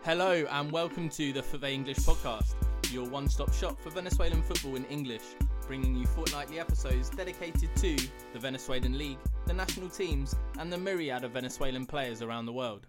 Hello and welcome to the FUTVE English podcast, your one-stop shop for Venezuelan football in English, bringing you fortnightly episodes dedicated to the Venezuelan League, the national teams and the myriad of Venezuelan players around the world.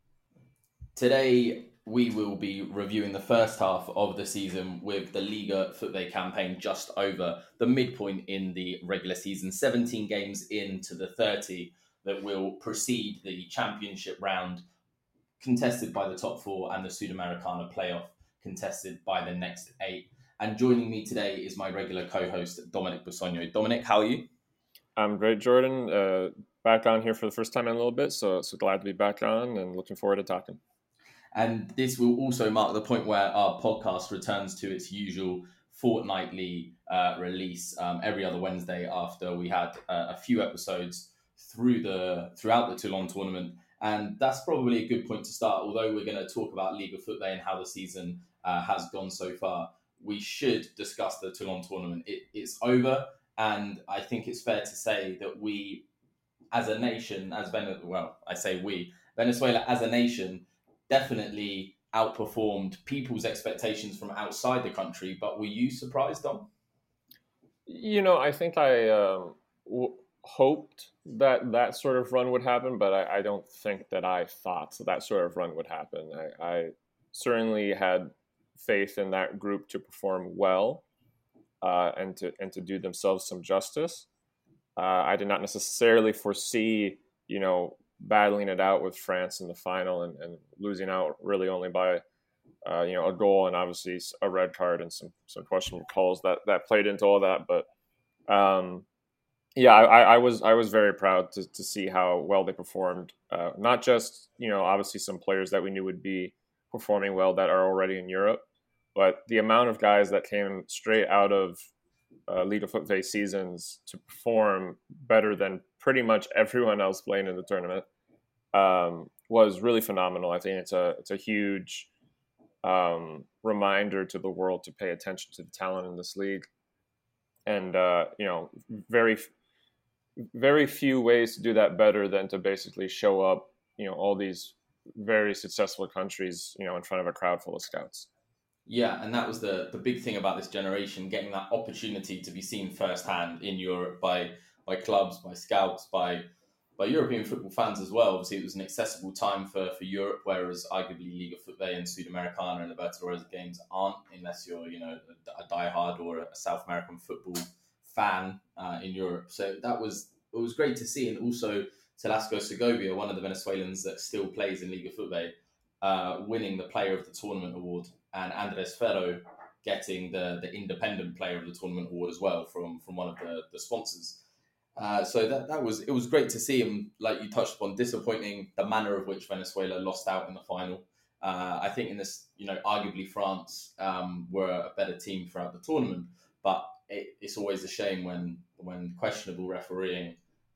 Today we will be reviewing the first half of the season with the Liga FUTVE campaign just over the midpoint in the regular season, 17 games into the 30 that will precede the championship round contested by the top four and the Sudamericana playoff contested by the next 8. And joining me today is my regular co-host, Dominic Busogno. Dominic, how are you? I'm great, Jordan. Back on here for the first time in a little bit, so glad to be back on and looking forward to talking. And this will also mark the point where our podcast returns to its usual fortnightly release every other Wednesday after we had a few episodes throughout the Toulon tournament. And that's probably a good point to start. Although we're going to talk about Liga FUTVE and how the season has gone so far, we should discuss the Toulon tournament. It's over, and I think it's fair to say that we, as a nation, Venezuela as a nation, definitely outperformed people's expectations from outside the country. But were you surprised, Dom? I think I hoped that sort of run would happen, but I don't think that I thought that sort of run would happen. I certainly had faith in that group to perform well and to do themselves some justice. I did not necessarily foresee, battling it out with France in the final and losing out really only by, a goal and obviously a red card and some questionable calls that played into all that. But I was very proud to see how well they performed. Not just, obviously some players that we knew would be performing well that are already in Europe, but the amount of guys that came straight out of Liga FUTVE seasons to perform better than pretty much everyone else playing in the tournament was really phenomenal. I think it's a huge reminder to the world to pay attention to the talent in this league. And, very, very few ways to do that better than to basically show up, all these very successful countries, in front of a crowd full of scouts. Yeah, and that was the big thing about this generation, getting that opportunity to be seen firsthand in Europe by clubs, by scouts, by European football fans as well. Obviously, it was an accessible time for Europe, whereas arguably Liga FUTVE and Sudamericana and Libertadores games aren't, unless you're, a diehard or a South American football fan in Europe. So it was great to see. And also Telasco Segovia, one of the Venezuelans that still plays in Liga FUTVE, winning the Player of the Tournament award, and Andres Ferro getting the Independent Player of the Tournament award as well from one of the sponsors. So it was great to see him, like you touched upon, disappointing the manner of which Venezuela lost out in the final. I think in this, arguably France were a better team throughout the tournament, but it's always a shame when questionable refereeing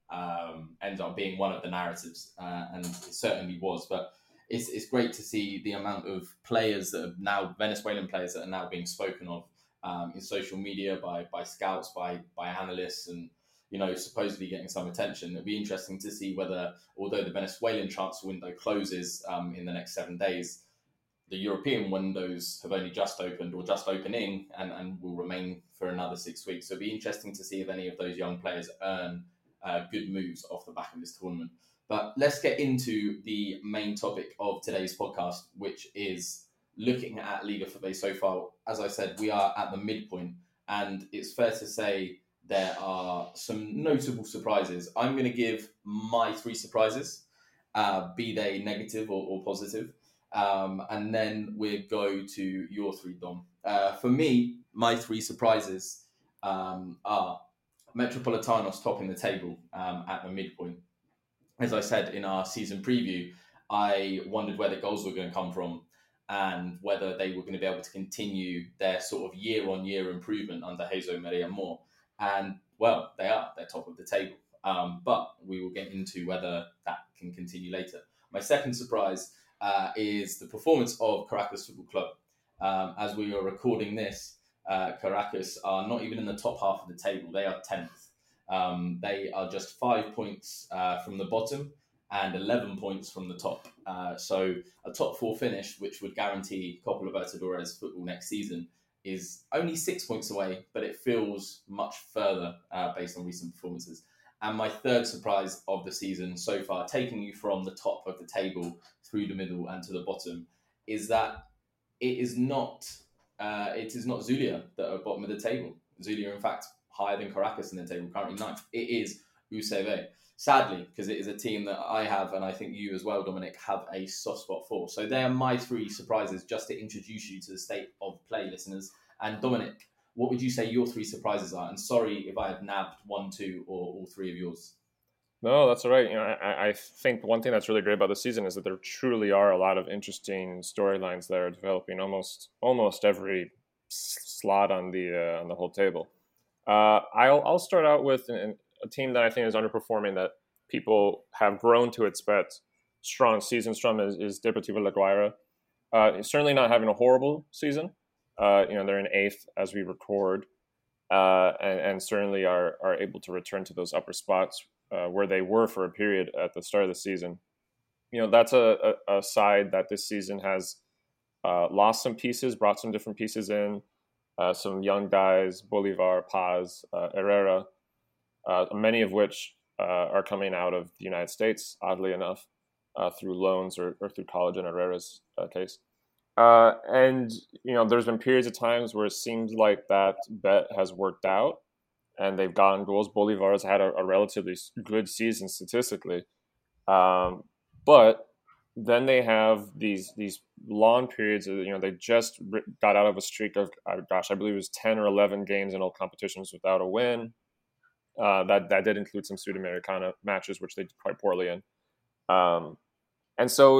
ends up being one of the narratives, and it certainly was. But it's great to see the amount of players that are now Venezuelan players that are now being spoken of in social media by scouts, by analysts, and supposedly getting some attention. It'll be interesting to see whether, although the Venezuelan transfer window closes in the next 7 days, the European windows have only just opened or just opening and will remain for another 6 weeks. So it'll be interesting to see if any of those young players earn good moves off the back of this tournament. But let's get into the main topic of today's podcast, which is looking at Liga FUTVE so far. As I said, we are at the midpoint, and it's fair to say there are some notable surprises. I'm going to give my 3 surprises, be they negative or positive, and then we'll go to your 3, Dom. For me, my 3 surprises are Metropolitanos topping the table at the midpoint. As I said in our season preview, I wondered where the goals were going to come from and whether they were going to be able to continue their sort of year-on-year improvement under Jesus Maria Moore. And, well, they are. They're top of the table. But we will get into whether that can continue later. My second surprise is the performance of Caracas Football Club. As we are recording this, Caracas are not even in the top half of the table. They are 10th. They are just 5 points from the bottom and 11 points from the top. So a top 4 finish, which would guarantee Copa Libertadores football next season, is only 6 points away, but it feels much further based on recent performances. And my third surprise of the season so far, taking you from the top of the table through the middle and to the bottom, is that it is not Zulia that are bottom of the table. Zulia, in fact, higher than Caracas in the table, currently 9th. It is UCV. Sadly, because it is a team that I have, and I think you as well, Dominic, have a soft spot for. So they are my 3 surprises, just to introduce you to the state of play, listeners. And Dominic, what would you say your 3 surprises are? And sorry if I have nabbed 1, 2, or all 3 of yours. No, that's all right. I think one thing that's really great about the season is that there truly are a lot of interesting storylines that are developing almost every slot on the whole table. I'll start out with a team that I think is underperforming, that people have grown to expect season strong is Deportivo La Guaira. Certainly not having a horrible season. They're in 8th as we record, and certainly are able to return to those upper spots where they were for a period at the start of the season. That's a side that this season has lost some pieces, brought some different pieces in, some young guys, Bolivar, Paz, Herrera, many of which are coming out of the United States, oddly enough, through loans or through college in Herrera's case. And there's been periods of times where it seems like that bet has worked out and they've gotten goals. Bolivar has had a relatively good season statistically. But then they have these long periods of, they just got out of a streak of, I believe it was 10 or 11 games in all competitions without a win. That did include some Sudamericana matches, which they did quite poorly in. And so,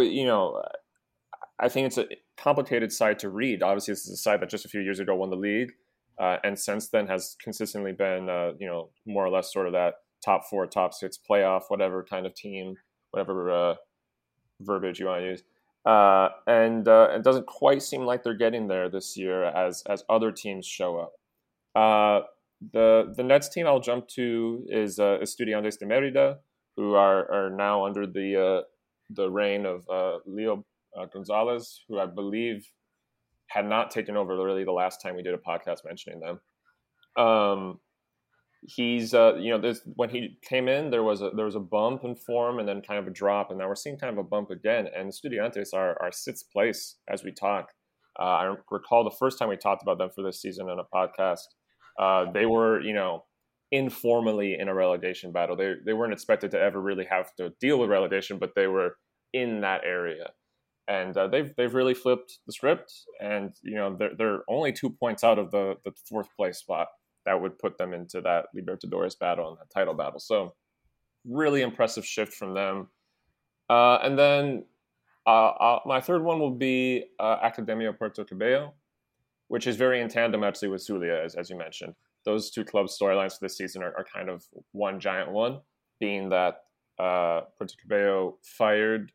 I think it's a complicated side to read. Obviously, this is a side that just a few years ago won the league, and since then has consistently been, more or less sort of that top 4, top 6 playoff, whatever kind of team, whatever verbiage you want to use. And it doesn't quite seem like they're getting there this year as other teams show up. The next team I'll jump to is Estudiantes de Mérida, who are now under the reign of Leo Gonzalez, who I believe had not taken over really the last time we did a podcast mentioning them. He's when he came in, there was a bump in form and then kind of a drop, and now we're seeing kind of a bump again. And Estudiantes are 6th place as we talk. I recall the first time we talked about them for this season on a podcast. They were, informally in a relegation battle. They weren't expected to ever really have to deal with relegation, but they were in that area. And they've really flipped the script, and they're only 2 points out of the 4th place spot that would put them into that Libertadores battle and that title battle. So really impressive shift from them. And then my third one will be Academia Puerto Cabello, which is very in tandem actually with Zulia, as you mentioned. Those 2 clubs' storylines for this season are kind of one giant one, being that Puerto Cabello fired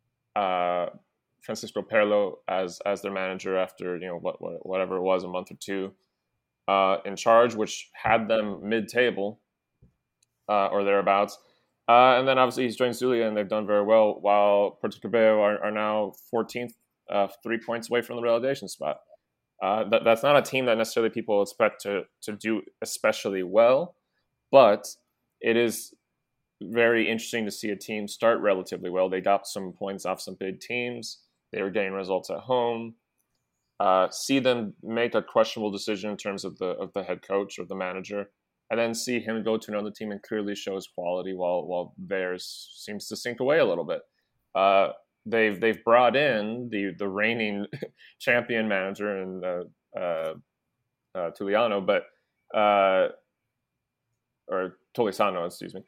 Francisco Perlo as their manager after whatever it was, a month or 2 in charge, which had them mid-table or thereabouts. And then obviously he's joined Zulia and they've done very well, while Puerto Cabello are now 14th, 3 points away from the relegation spot. That's not a team that necessarily people expect to do especially well, but it is very interesting to see a team start relatively well. They got some points off some big teams. They were getting results at home. See them make a questionable decision in terms of the head coach or the manager, and then see him go to another team and clearly show his quality while theirs seems to sink away a little bit. They've brought in the reigning champion manager in Tuliano, or Tolizano, excuse me.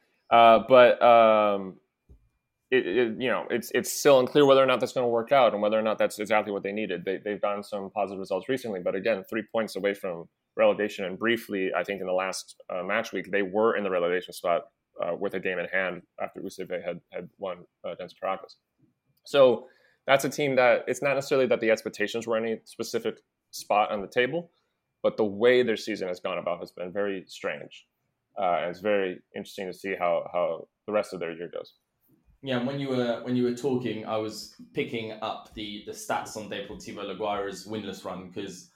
It's still unclear whether or not that's going to work out and whether or not that's exactly what they needed. They've gotten some positive results recently, but again, 3 points away from relegation. And briefly, I think in the last match week, they were in the relegation spot with a game in hand after UCV had won against Caracas. So that's a team that it's not necessarily that the expectations were any specific spot on the table, but the way their season has gone about has been very strange. And it's very interesting to see how the rest of their year goes. Yeah, and when you were talking, I was picking up the stats on Deportivo La Guaira's winless run because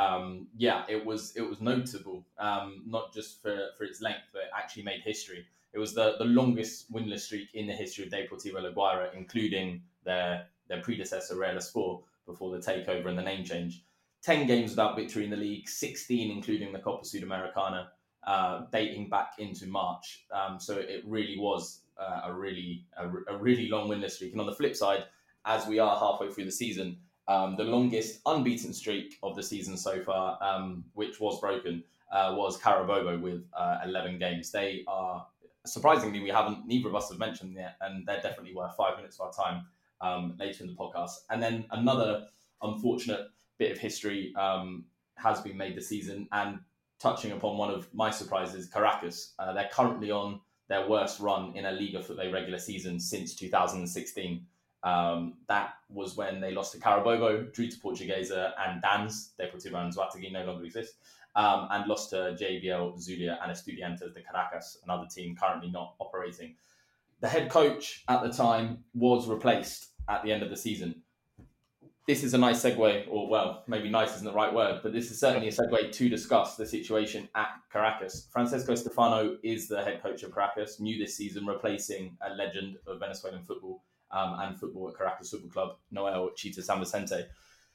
it was notable, not just for its length, but it actually made history. It was the longest winless streak in the history of Deportivo La Guaira, including their predecessor Real Sport before the takeover and the name change. 10 games without victory in the league, 16 including the Copa Sudamericana, dating back into March. So it really was a really long winless streak. And on the flip side, as we are halfway through the season, the longest unbeaten streak of the season so far, which was broken, was Carabobo with 11 games. They are, surprisingly, neither of us have mentioned yet, and they're definitely worth 5 minutes of our time later in the podcast. And then another unfortunate bit of history has been made this season, and touching upon one of my surprises, Caracas. They're currently on their worst run in a Liga FUTBE regular season since 2016. That was when they lost to Carabobo, drew to Portuguesa and Dans, Deportivo Anzoátegui no longer exists, and lost to JBL, Zulia and Estudiantes de Caracas, another team currently not operating. The head coach at the time was replaced at the end of the season. This is a nice segue, or well, maybe nice isn't the right word, but this is certainly a segue to discuss the situation at Caracas. Francesco Stefano is the head coach of Caracas, new this season, replacing a legend of Venezuelan football and football at Caracas Football Club, Noel Chita San Vicente.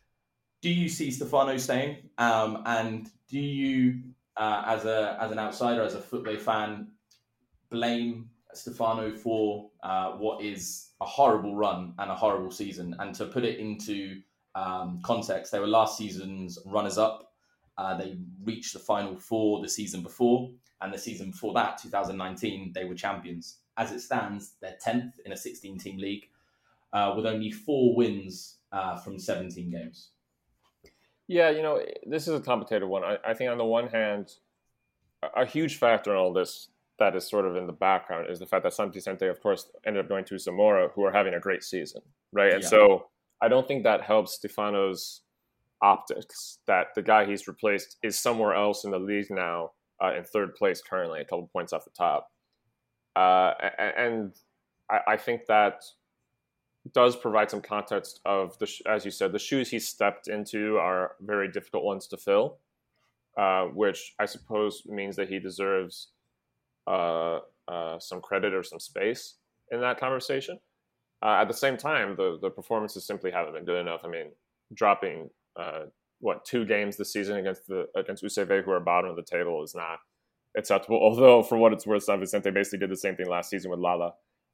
Do you see Stefano staying? And do you, as an outsider, as a football fan, blame Stefano for what is a horrible run and a horrible season? And to put it into context, they were last season's runners-up. They reached the Final Four the season before, and the season before that, 2019, they were champions. As it stands, they're 10th in a 16-team league with only 4 wins from 17 games. Yeah, this is a complicated one. I think on the one hand, a huge factor in all this that is sort of in the background is the fact that San Vicente, of course, ended up going to Zamora, who are having a great season, right? And so I don't think that helps Stefano's optics, that the guy he's replaced is somewhere else in the league now, in 3rd place currently, a couple points off the top. And I think that does provide some context of, as you said, the shoes he stepped into are very difficult ones to fill, which I suppose means that he deserves some credit or some space in that conversation. At the same time, the performances simply haven't been good enough. I mean, dropping 2 games this season against UCV, who are bottom of the table, is not acceptable. Although, for what it's worth, San Vicente basically did the same thing last season with Lala.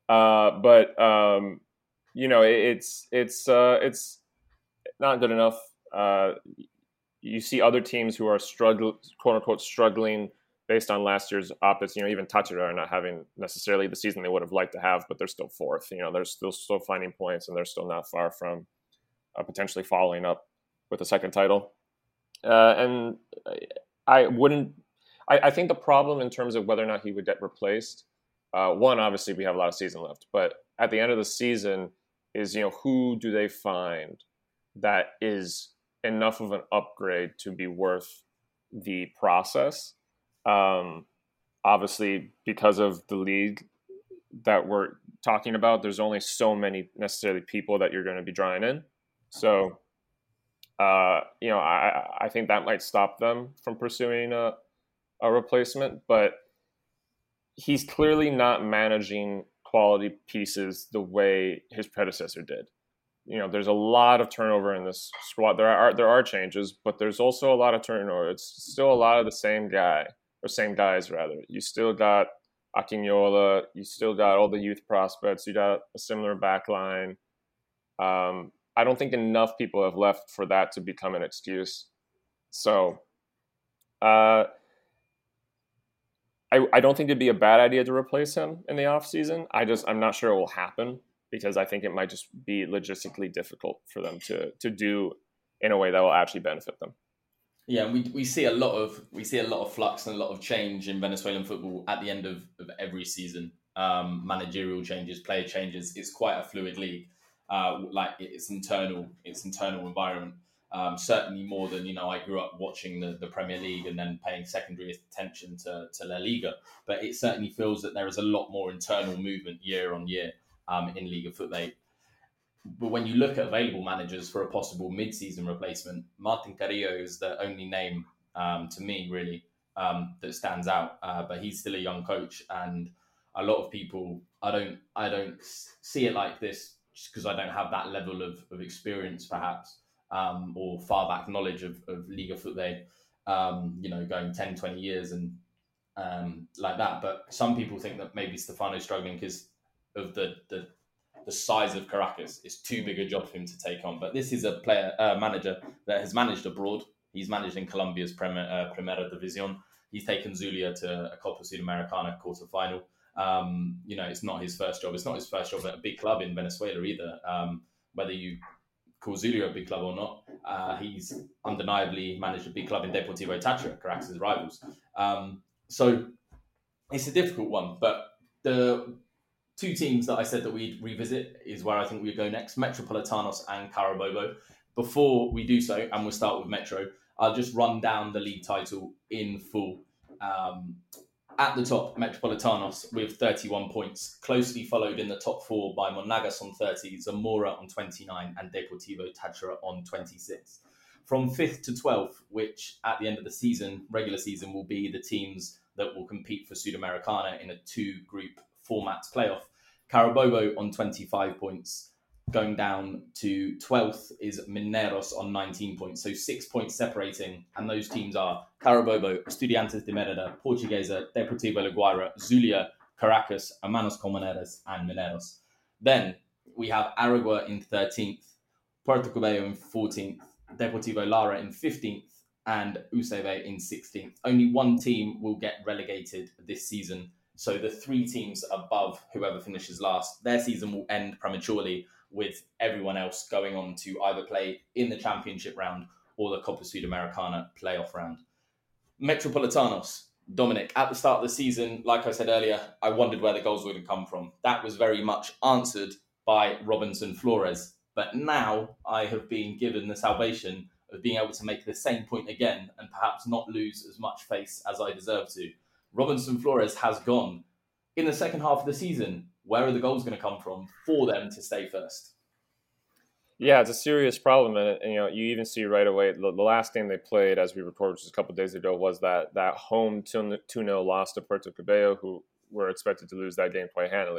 It's not good enough. You see other teams who are quote unquote struggling based on last year's optics. Even Táchira are not having necessarily the season they would have liked to have, but they're still 4th. They're still finding points, and they're still not far from potentially following up with a second title. And I think the problem in terms of whether or not he would get replaced, one, obviously we have a lot of season left, but at the end of the season is, who do they find that is enough of an upgrade to be worth the process? Obviously, because of the league that we're talking about, there's only so many necessarily people that you're going to be drawing in. So, I think that might stop them from pursuing a replacement, but he's clearly not managing quality pieces the way his predecessor did. There's a lot of turnover in this squad. There are changes, but there's also a lot of turnover. It's still a lot of the same guys rather. You still got Aquinola, you still got all the youth prospects, you got a similar back line. I don't think enough people have left for that to become an excuse. So I don't think it'd be a bad idea to replace him in the offseason. I'm not sure it will happen, because I think it might just be logistically difficult for them to do in a way that will actually benefit them. Yeah, we see a lot of flux and a lot of change in Venezuelan football at the end of every season. Managerial changes, player changes. It's quite a fluid league. Like its internal environment. Certainly more than, I grew up watching the Premier League and then paying secondary attention to La Liga. But it certainly feels that there is a lot more internal movement year on year. in Liga Football. But when you look at available managers for a possible mid-season replacement, Martin Carrillo is the only name to me, really, that stands out. But he's still a young coach, and a lot of people, I don't see it like this just because I don't have that level of experience, perhaps, or far back knowledge of Liga Football, going 10, 20 years and like that. But some people think that maybe Stefano's struggling because of the size of Caracas. It's too big a job for him to take on. But this is a manager that has managed abroad. He's managed in Colombia's Primera División. He's taken Zulia to a Copa Sudamericana quarterfinal. It's not his first job. It's not his first job at a big club in Venezuela either. Whether you call Zulia a big club or not, he's undeniably managed a big club in Deportivo Táchira, Caracas' rivals. So it's a difficult one, but the two teams that I said that we'd revisit is where I think we'd go next, Metropolitanos and Carabobo. Before we do so, and we'll start with Metro, I'll just run down the league title in full. At the top, Metropolitanos with 31 points, closely followed in the top four by Monagas on 30, Zamora on 29, and Deportivo Táchira on 26. From 5th to 12th, which at the end of the season, regular season, will be the teams that will compete for Sudamericana in a two-group format playoff. Carabobo on 25 points. Going down to 12th is Mineros on 19 points. So 6 points separating. And those teams are Carabobo, Estudiantes de Mérida, Portuguesa, Deportivo La Guaira, Zulia, Caracas, Hermanos Colmenares, and Mineros. Then we have Aragua in 13th, Puerto Cabello in 14th, Deportivo Lara in 15th, and UCB in 16th. Only one team will get relegated this season. So the three teams above whoever finishes last, their season will end prematurely, with everyone else going on to either play in the championship round or the Copa Sudamericana playoff round. Metropolitanos, Dominic, at the start of the season, like I said earlier, I wondered where the goals were going to come from. That was very much answered by Robinson Flores. But now I have been given the salvation of being able to make the same point again and perhaps not lose as much face as I deserve to. Robinson Flores has gone. In the second half of the season, where are the goals going to come from for them to stay first? Yeah, it's a serious problem, and you even see right away the last game they played, as we recorded just a couple of days ago, was that home 2-0 loss to Puerto Cabello, who were expected to lose that game quite handily.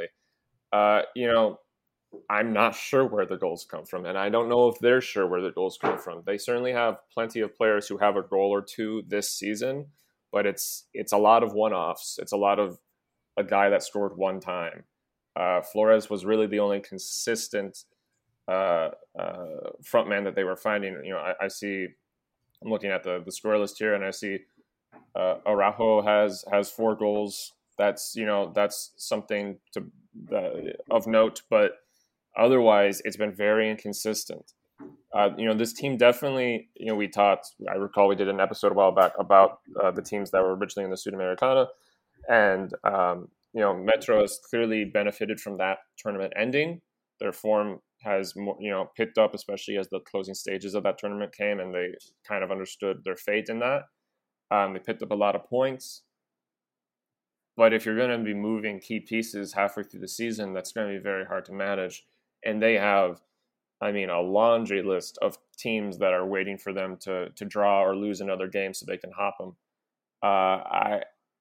I'm not sure where the goals come from, and I don't know if they're sure where the goals come from. They certainly have plenty of players who have a goal or two this season, but it's a lot of one-offs. It's a lot of a guy that scored one time. Flores was really the only consistent frontman that they were finding. I'm looking at the score list here, and I see Araujo has 4 goals. That's something of note, but otherwise it's been very inconsistent. This team definitely, I recall we did an episode a while back about the teams that were originally in the Sudamericana, and Metro has clearly benefited from that tournament ending. Their form has picked up, especially as the closing stages of that tournament came, and they kind of understood their fate in that. They picked up a lot of points. But if you're going to be moving key pieces halfway through the season, that's going to be very hard to manage. And they have, a laundry list of teams that are waiting for them to draw or lose another game so they can hop them. I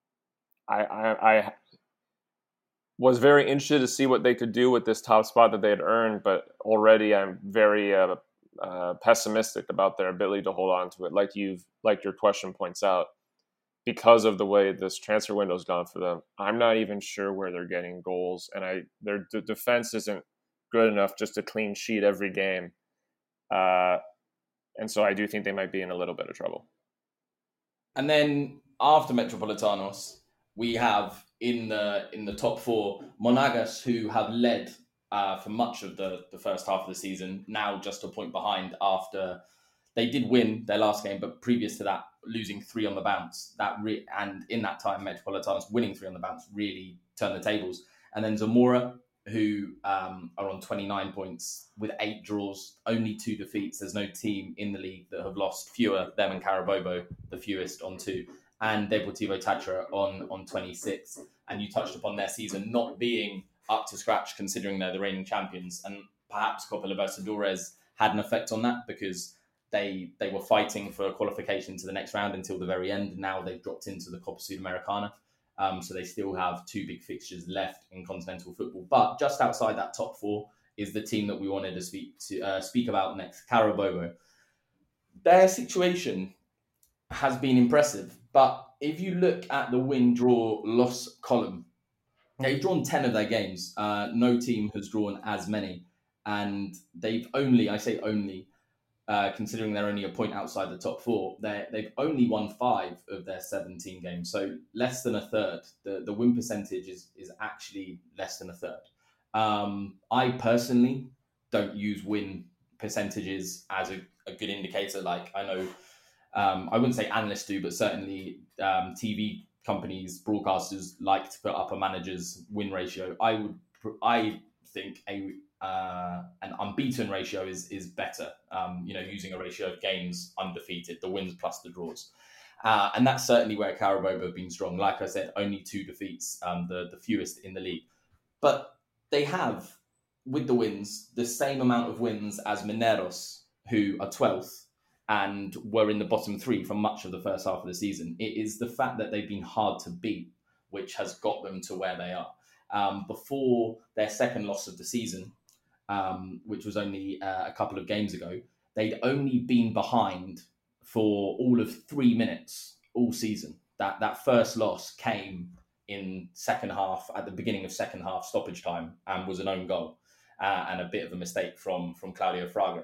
was very interested to see what they could do with this top spot that they had earned, but already I'm very pessimistic about their ability to hold on to it. Like your question points out, because of the way this transfer window's gone for them, I'm not even sure where they're getting goals, and their defense isn't good enough just to clean sheet every game, and so I do think they might be in a little bit of trouble. And then after Metropolitanos, we have in the top 4 Monagas, who have led for much of the first half of the season, now just a point behind after they did win their last game, but previous to that, losing 3 on the bounce. And in that time, Metropolitanos winning 3 on the bounce really turned the tables. And then Zamora, who are on 29 points with 8 draws, only 2 defeats. There's no team in the league that have lost fewer, them and Carabobo, the fewest on 2. And Deportivo Táchira on 26. And you touched upon their season not being up to scratch, considering they're the reigning champions. And perhaps Copa Libertadores had an effect on that, because they were fighting for qualification to the next round until the very end. Now they've dropped into the Copa Sudamericana. So they still have 2 big fixtures left in continental football. But just outside that top 4 is the team that we wanted to speak about next, Carabobo. Their situation has been impressive, but if you look at the win-draw-loss column, they've drawn 10 of their games. No team has drawn as many, and they've only, I say only, considering they're only a point outside the top 4, they've only won 5 of their 17 games, so less than a third. The win percentage is actually less than a third. I personally don't use win percentages as a good indicator. Like, I know, I wouldn't say analysts do, but certainly TV companies, broadcasters like to put up a manager's win ratio. I think an unbeaten ratio is better. Using a ratio of games undefeated, the wins plus the draws. And that's certainly where Carabobo have been strong. Like I said, only 2 defeats, the fewest in the league. But they have, with the wins, the same amount of wins as Mineros, who are 12th and were in the bottom 3 for much of the first half of the season. It is the fact that they've been hard to beat which has got them to where they are. Before their second loss of the season, which was only a couple of games ago, they'd only been behind for all of 3 minutes all season. That first loss came in second half, at the beginning of second half stoppage time, and was an own goal and a bit of a mistake from Claudio Fraga.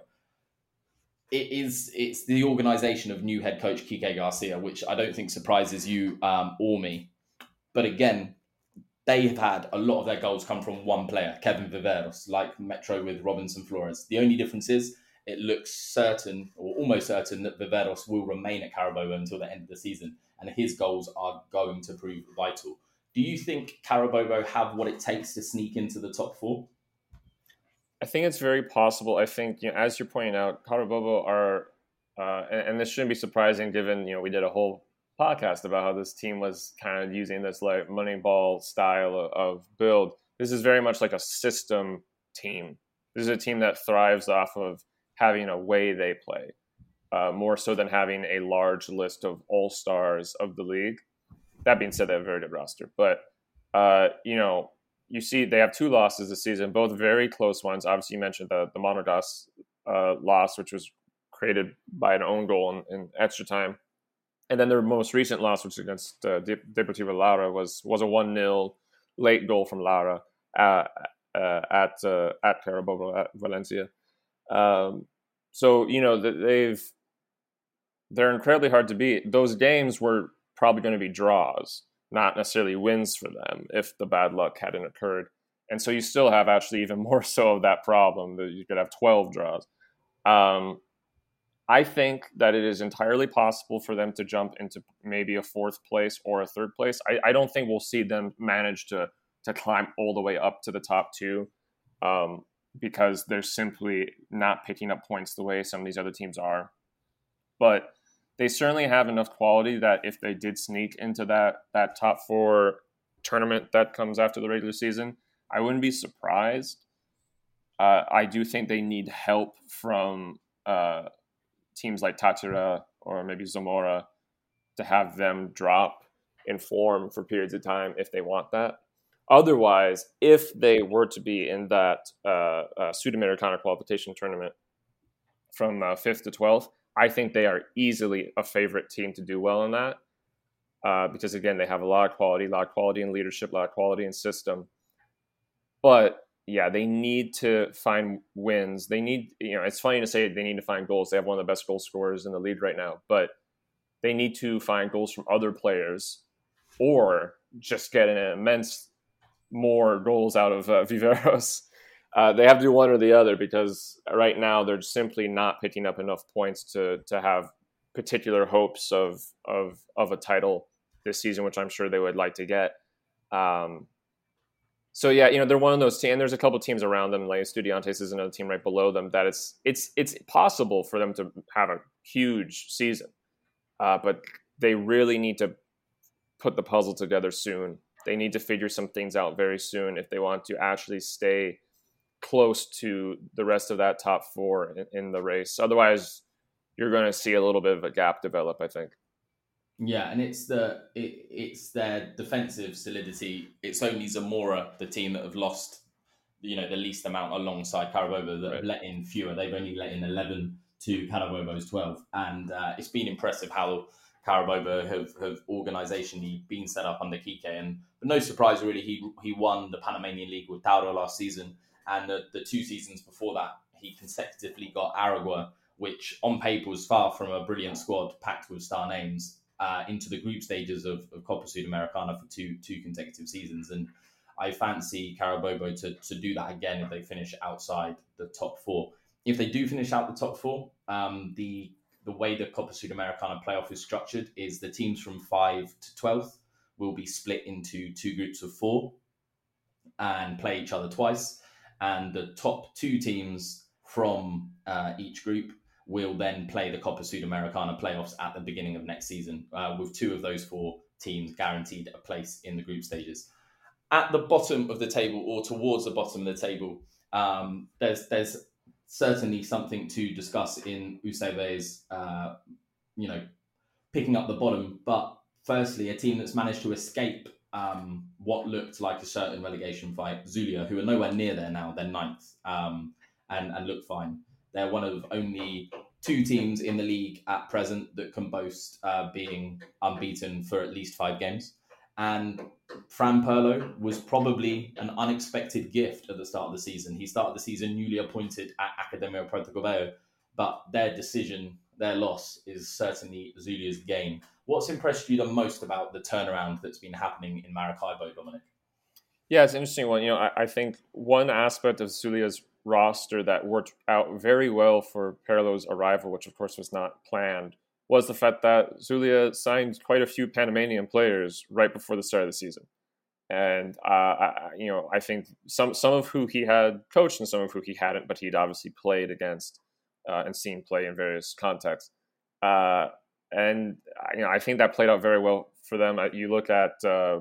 It's the organisation of new head coach Quique Garcia, which I don't think surprises you or me. But again, they have had a lot of their goals come from one player, Kevin Viveros, like Metro with Robinson Flores. The only difference is it looks certain, or almost certain, that Viveros will remain at Carabobo until the end of the season, and his goals are going to prove vital. Do you think Carabobo have what it takes to sneak into the top 4? I think it's very possible. I think, as you're pointing out, Carabobo are, and this shouldn't be surprising given, we did a whole podcast about how this team was kind of using this like Moneyball style of build. This is very much like a system team. This is a team that thrives off of having a way they play, more so than having a large list of all-stars of the league. That being said, they have a very good roster. But, you see they have 2 losses this season, both very close ones. Obviously, you mentioned the Monagas loss, which was created by an own goal in extra time. And then their most recent loss, which was against Deportivo Lara, was a 1-0 late goal from Lara at Carabobo, at Valencia. They're incredibly hard to beat. Those games were probably going to be draws, not necessarily wins for them if the bad luck hadn't occurred. And so you still have actually even more so of that problem, that you could have 12 draws. I think that it is entirely possible for them to jump into maybe a 4th place or a 3rd place. I don't think we'll see them manage to climb all the way up to the top 2 because they're simply not picking up points the way some of these other teams are. But they certainly have enough quality that if they did sneak into that top 4 tournament that comes after the regular season, I wouldn't be surprised. I do think they need help from teams like Táchira or maybe Zamora to have them drop in form for periods of time if they want that. Otherwise, if they were to be in that Sudamericana qualification tournament from 5th to 12th, I think they are easily a favorite team to do well in that because, again, they have a lot of quality in leadership, a lot of quality in system. But, yeah, they need to find wins. They need, it's funny to say they need to find goals. They have one of the best goal scorers in the league right now. But they need to find goals from other players or just get an immense more goals out of Viveros. They have to do one or the other because right now they're simply not picking up enough points to have particular hopes of a title this season, which I'm sure they would like to get. So yeah, they're one of those teams. There's a couple teams around them. Like Estudiantes is another team right below them. That it's possible for them to have a huge season, but they really need to put the puzzle together soon they need to figure some things out very soon if they want to actually stay close to the rest of that top four in the race. Otherwise, you're going to see a little bit of a gap develop, I think. Yeah, and it's their defensive solidity. It's only Zamora, the team that have lost, the least amount alongside Carabobo, that have let in fewer. They've only let in 11 to Carabobo's 12, and it's been impressive how Carabobo have organisationally been set up under Kike. And but no surprise really, he won the Panamanian League with Tauro last season, and the 2 seasons before that he consecutively got Aragua, which on paper was far from a brilliant squad packed with star names, into the group stages of Copa Sudamericana for two consecutive seasons. And I fancy Carabobo to do that again if they finish outside the top 4. If they do finish out the top 4, the way the Copa Sudamericana playoff is structured is the teams from 5 to 12th will be split into 2 groups of 4 and play each other twice. And the top 2 teams from each group will then play the Copa Sudamericana playoffs at the beginning of next season, with 2 of those 4 teams guaranteed a place in the group stages. At the bottom of the table, or towards the bottom of the table, there's certainly something to discuss in UCB's, picking up the bottom. But firstly, a team that's managed to escape what looked like a certain relegation fight, Zulia, who are nowhere near there now. They're 9th and look fine. They're one of only 2 teams in the league at present that can boast being unbeaten for at least 5 games. And Fran Perlo was probably an unexpected gift at the start of the season. He started the season newly appointed at Academia Porto Cabello, but their loss is certainly Zulia's gain. What's impressed you the most about the turnaround that's been happening in Maracaibo, Dominic? Yeah, it's an interesting one. I think one aspect of Zulia's roster that worked out very well for Perlo's arrival, which of course was not planned, was the fact that Zulia signed quite a few Panamanian players right before the start of the season. And, I think some of who he had coached and some of who he hadn't, but he'd obviously played against and seen play in various contexts. And I think that played out very well for them. You look at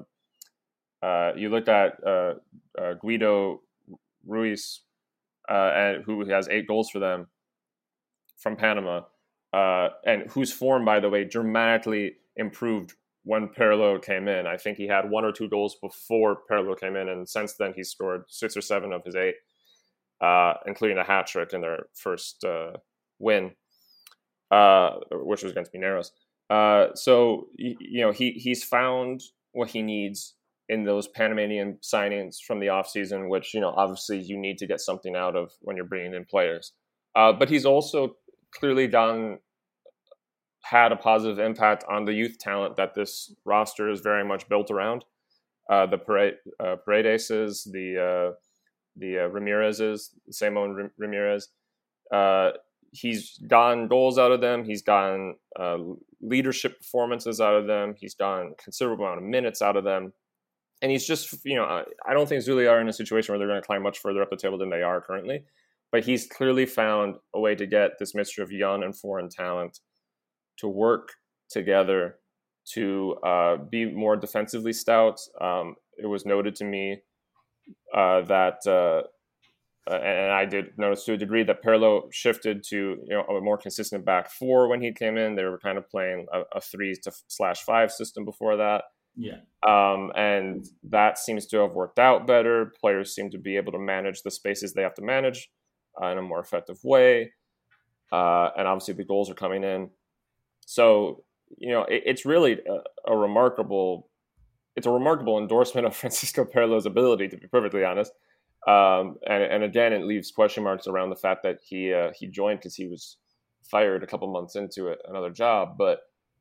Guido Ruiz, who has 8 goals for them from Panama, and whose form, by the way, dramatically improved when Perlo came in. I think he had 1 or 2 goals before Perlo came in, and since then he scored 6 or 7 of his 8, including a hat trick in their first win, which was against Mineros. So he's found what he needs in those Panamanian signings from the offseason, which obviously you need to get something out of when you're bringing in players. But he's also clearly had a positive impact on the youth talent that this roster is very much built around. The Paredeses, the Ramirezes, Simon Ramirez. He's gotten goals out of them. He's gotten leadership performances out of them. He's gotten a considerable amount of minutes out of them. And he's just, I don't think Zulia are in a situation where they're going to climb much further up the table than they are currently. But he's clearly found a way to get this mixture of young and foreign talent to work together to be more defensively stout. It was noted to me that, and I did notice to a degree, that Perlo shifted to a more consistent back 4 when he came in. They were kind of playing a 3/5 system before that. Yeah. And that seems to have worked out better. Players seem to be able to manage the spaces they have to manage in a more effective way. And obviously the goals are coming in. So, it's really a remarkable endorsement of Francisco Perlo's ability, to be perfectly honest. And again, it leaves question marks around the fact that he joined because he was fired a couple months into another job. But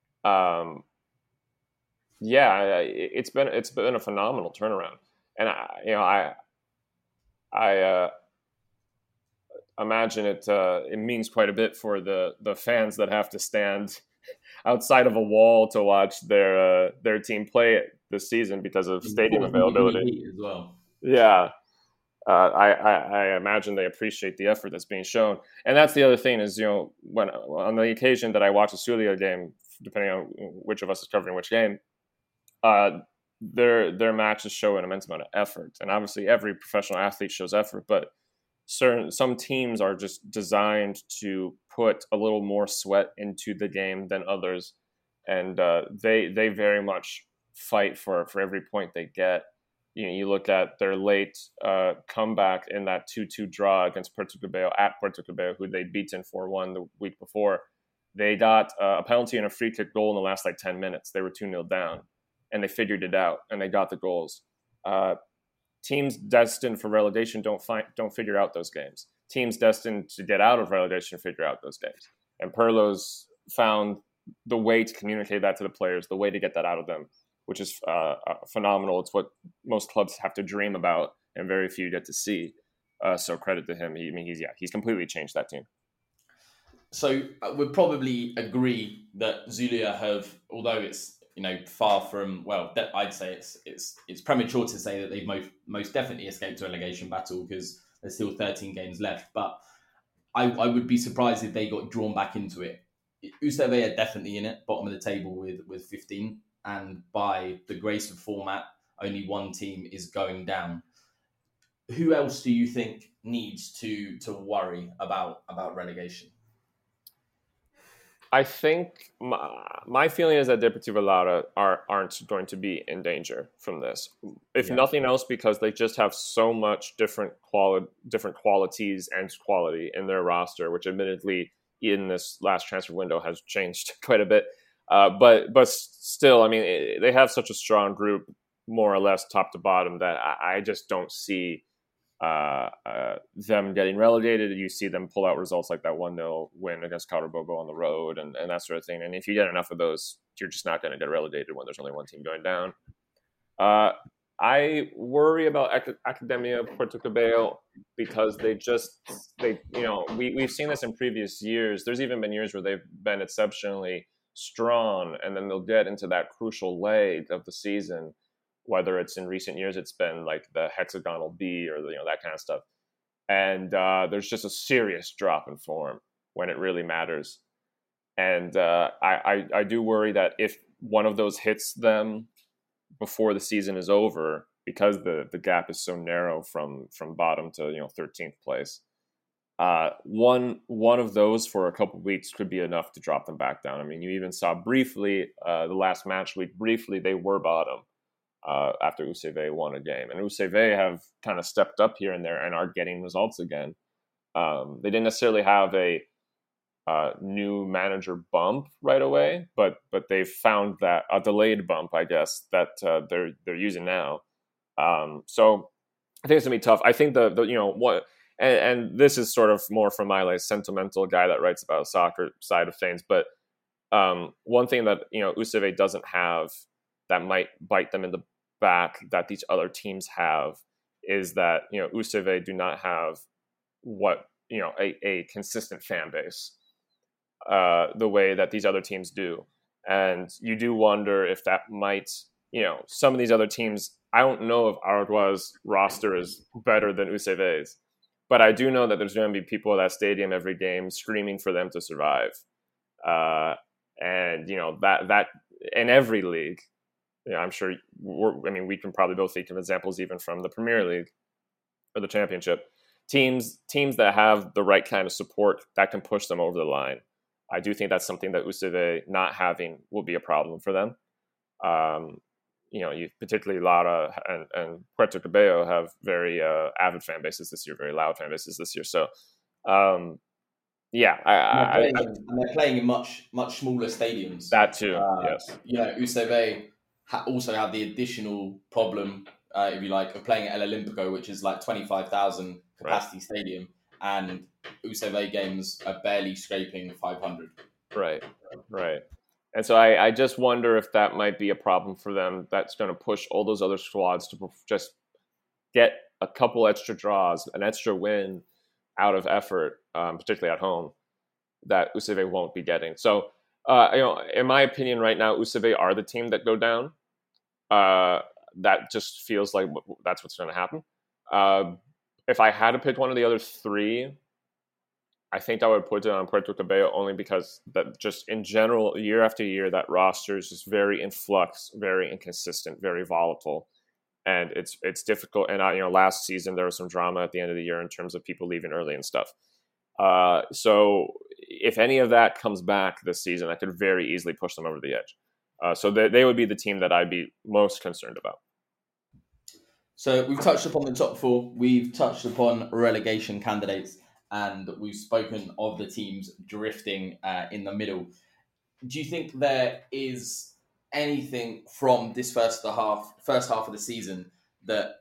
it's been a phenomenal turnaround, and I imagine it means quite a bit for the fans that have to stand outside of a wall to watch their team play this season because of stadium availability as well. Yeah. I imagine they appreciate the effort that's being shown. And that's the other thing is, when on the occasion that I watch a Zulia game, depending on which of us is covering which game, their matches show an immense amount of effort, and obviously every professional athlete shows effort, but some teams are just designed to put a little more sweat into the game than others, and they very much fight for every point they get. You look at their late comeback in that 2-2 draw against Puerto Cabello at Puerto Cabello, who they'd beaten 4-1 the week before. They got a penalty and a free kick goal in the last 10 minutes. They were 2-0 down, and they figured it out, and they got the goals. Teams destined for relegation don't figure out those games. Teams destined to get out of relegation figure out those games. And Pirlo's found the way to communicate that to the players, the way to get that out of them, which is phenomenal. It's what most clubs have to dream about, and very few get to see. So credit to him. He's completely changed that team. So we'd probably agree that Zulia have, although it's far from, well, I'd say it's premature to say that they've most definitely escaped a relegation battle, because there's still 13 games left. But I would be surprised if they got drawn back into it. UCV are definitely in it, bottom of the table with 15. And by the grace of format, only one team is going down. Who else do you think needs to worry about relegation? I think my feeling is that Deportivo Lara aren't going to be in danger from this. If nothing else, because they just have so much different qualities and quality in their roster, which admittedly in this last transfer window has changed quite a bit. But still, they have such a strong group, more or less top to bottom, that I just don't see them getting relegated. You see them pull out results like that 1-0 win against Carabobo on the road and that sort of thing. And if you get enough of those, you're just not going to get relegated when there's only one team going down. I worry about Academia Puerto Cabello, because we've seen this in previous years. There's even been years where they've been exceptionally strong, and then they'll get into that crucial leg of the season. Whether it's in recent years, it's been like the hexagonal B or that kind of stuff. And there's just a serious drop in form when it really matters. And I do worry that if one of those hits them before the season is over, because the gap is so narrow from bottom to 13th place, one of those for a couple of weeks could be enough to drop them back down. You even saw briefly the last match week, they were bottom. After UCV won a game. And UCV have kind of stepped up here and there and are getting results again. They didn't necessarily have a new manager bump right away, but they've found that a delayed bump, I guess, that they're using now. So I think it's gonna be tough. I think and this is sort of more from my sentimental guy that writes about soccer side of things, but one thing that UCV doesn't have that might bite them in the back that these other teams have is that UCV do not have a consistent fan base the way that these other teams do, and you do wonder if that might some of these other teams. I don't know if Aragua's roster is better than UCV's, but I do know that there's going to be people at that stadium every game screaming for them to survive, and that in every league. I'm sure we can probably both think of examples even from the Premier League or the Championship. Teams that have the right kind of support that can push them over the line. I do think that's something that UCV not having will be a problem for them. Particularly Lara and Puerto Cabello have very avid fan bases this year, very loud fan bases this year. So, they're playing in much smaller stadiums. That too, yes. UCV also have the additional problem, if you like, of playing at El Olímpico, which is 25,000 capacity stadium, and UCV games are barely scraping 500. Right. And so I just wonder if that might be a problem for them. That's going to push all those other squads to just get a couple extra draws, an extra win out of effort, particularly at home, that UCV won't be getting. So, in my opinion, right now, UCV are the team that go down. That just feels like that's what's going to happen. If I had to pick one of the other three, I think I would put it on Puerto Cabello only because that just in general, year after year, that roster is just very in flux, very inconsistent, very volatile. And it's difficult. And last season there was some drama at the end of the year in terms of people leaving early and stuff. So if any of that comes back this season, I could very easily push them over the edge. So they would be the team that I'd be most concerned about. So we've touched upon the top four. We've touched upon relegation candidates, and we've spoken of the teams drifting in the middle. Do you think there is anything from this first half of the season that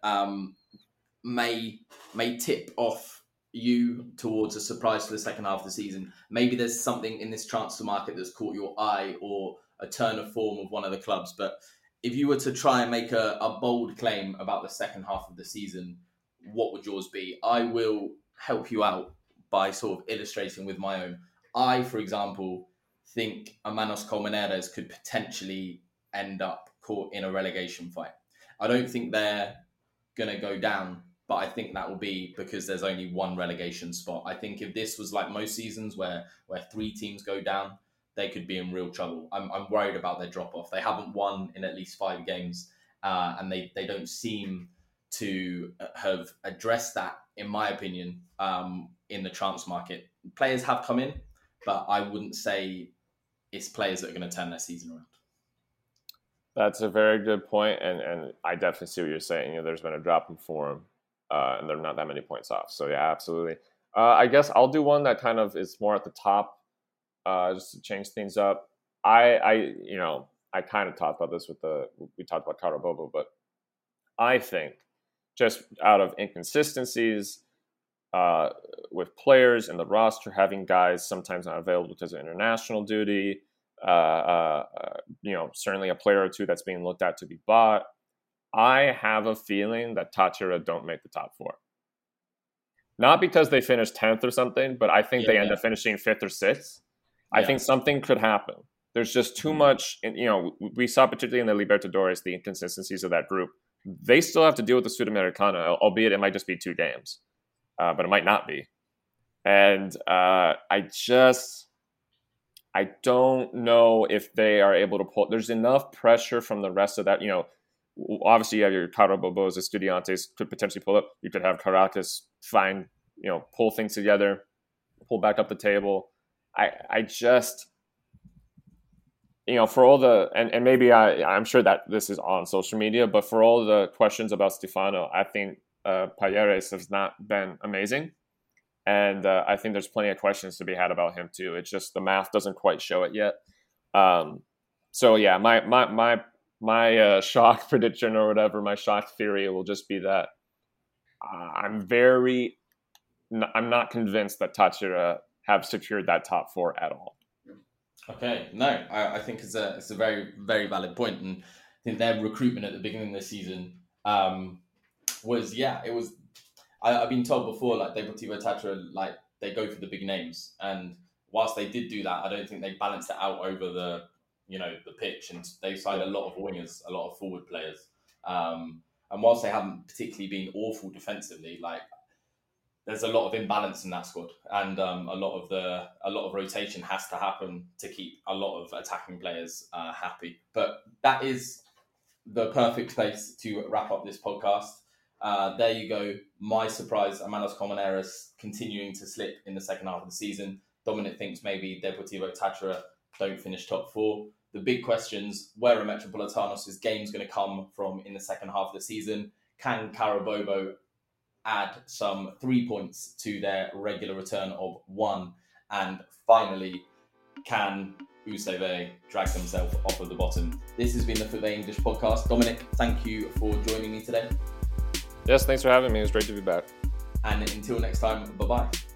may tip off you towards a surprise for the second half of the season? Maybe there's something in this transfer market that's caught your eye, or a turn of form of one of the clubs. But if you were to try and make a bold claim about the second half of the season, what would yours be? I will help you out by sort of illustrating with my own. I, for example, think Hermanos Colmenares could potentially end up caught in a relegation fight. I don't think they're going to go down, but I think that will be because there's only one relegation spot. I think if this was like most seasons where 3 teams go down, they could be in real trouble. I'm worried about their drop-off. They haven't won in at least 5 games, and they don't seem to have addressed that, in my opinion, in the transfer market. Players have come in, but I wouldn't say it's players that are going to turn their season around. That's a very good point, and I definitely see what you're saying. There's been a drop in form, and they're not that many points off. So yeah, absolutely. I guess I'll do one that kind of is more at the top, just to change things up. I kind of talked about this we talked about Carabobo, but I think just out of inconsistencies with players in the roster, having guys sometimes not available because of international duty, certainly a player or two that's being looked at to be bought. I have a feeling that Táchira don't make the top 4. Not because they finished 10th or something, but I think they end up finishing 5th or 6th. I think something could happen. There's just too much, we saw particularly in the Libertadores, the inconsistencies of that group. They still have to deal with the Sudamericana, albeit it might just be 2 games, but it might not be. And I don't know if they are able to pull. There's enough pressure from the rest of that. Obviously you have your Carabobos, Estudiantes could potentially pull up. You could have Caracas pull things together, pull back up the table. I just, for all the, and maybe I'm sure that this is on social media, but for all the questions about Stefano, I think Payeres has not been amazing. And I think there's plenty of questions to be had about him too. It's just the math doesn't quite show it yet. So yeah, my shock prediction or whatever, my shock theory will just be that I'm not convinced that Táchira have secured that top 4 at all. Okay, no, I think it's a very, very valid point. And I think their recruitment at the beginning of the season was. I've been told before, like Deportivo Táchira, like they go for the big names, and whilst they did do that, I don't think they balanced it out over the pitch, and they signed a lot of wingers, a lot of forward players, and whilst they haven't particularly been awful defensively, like there's a lot of imbalance in that squad, and a lot of rotation has to happen to keep a lot of attacking players happy. But that is the perfect place to wrap up this podcast. There you go. My surprise, Hermanos Colmenares continuing to slip in the second half of the season. Dominic thinks maybe Deportivo Táchira don't finish top 4. The big questions, where are Metropolitanos' games going to come from in the second half of the season? Can Carabobo add some 3 points to their regular return of 1? And finally, can UCV drag themselves off of the bottom? This has been the FUTVE English podcast. Dominic, thank you for joining me today. Yes, thanks for having me. It was great to be back. And until next time, bye-bye.